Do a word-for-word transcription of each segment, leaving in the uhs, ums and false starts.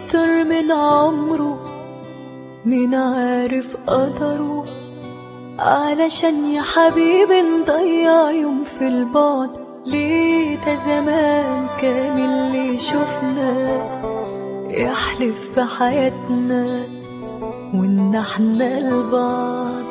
أكتر من عمره، مين عارف قدره؟ علشان يا حبيبي نضيع يوم في البعد، ليه ده زمان كان اللي يشوفنا يحلف بحياتنا وإن احنا لبعض.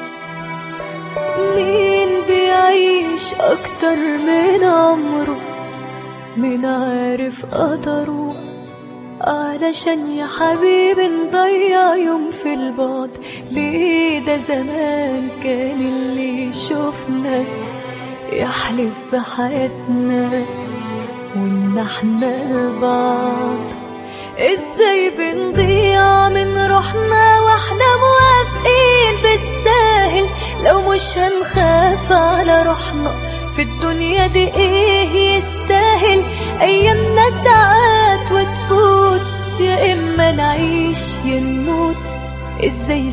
مين بيعيش أكتر من عمره، مين عارف قدره؟ علشان يا حبيبي نضيع يوم في البعد، ليه ده زمان كان اللي يشوفنا يحلف بحياتنا وإن احنا لبعض. ازاي بنضيع من روحنا واحنا موافقين بالساهل؟ لو مش هنخاف على روحنا في الدنيا دي ايه يستاهل؟ ايامنا ساعات وتفوت، يا اما نعيش يا نموت، ازاي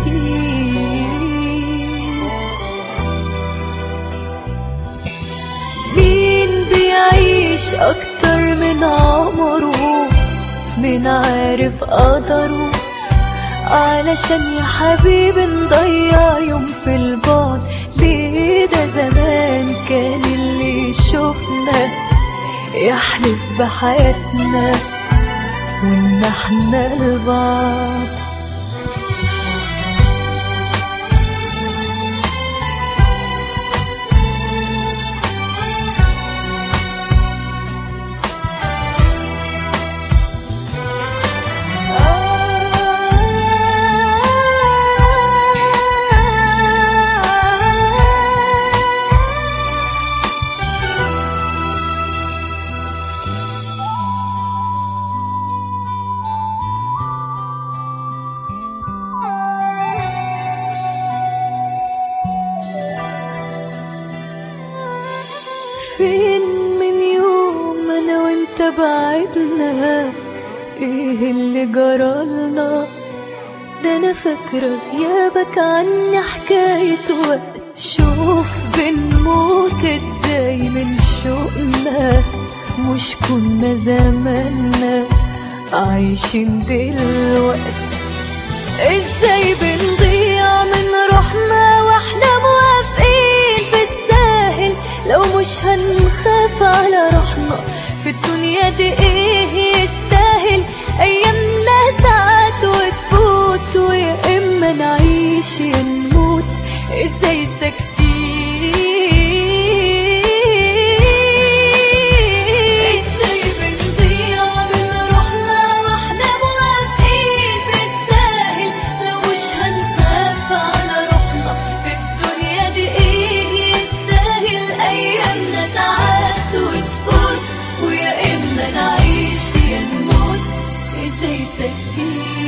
ساكتين؟ مين بيعيش اكتر من عمره، مين عارف قدره؟ علشان يا حبيبي نضيع يوم في البعد، ليه ده زمان كان اللي يشوفنا يحلف بحياتنا وإن احنا لبعض. فين من يوم انا وانت بعدنا؟ ايه اللي جرالنا؟ ده انا فاكرة غيابك عني حكاية وقت، شوف بنموت ازاي من شوقنا، مش كنا زماننا عايشين دلوقت؟ ازاي بنضيع من روحنا واحنا موافقين بالساهل؟ لو مش هنخاف على روحنا في الدنيا دي ايه يستاهل؟ ايامنا ساعات وتفوت، ويا اما نعيش يا نموت، ازاي ساكتين؟ ازاي بنضيع من روحنا واحنا موافقين بالساهل؟ لو مش هنخاف على روحنا في الدنيا دي ايه يستاهل؟ ايامنا ساعات وتفوت، ويا اما نعيش يا نموت، ازاي ساكتين؟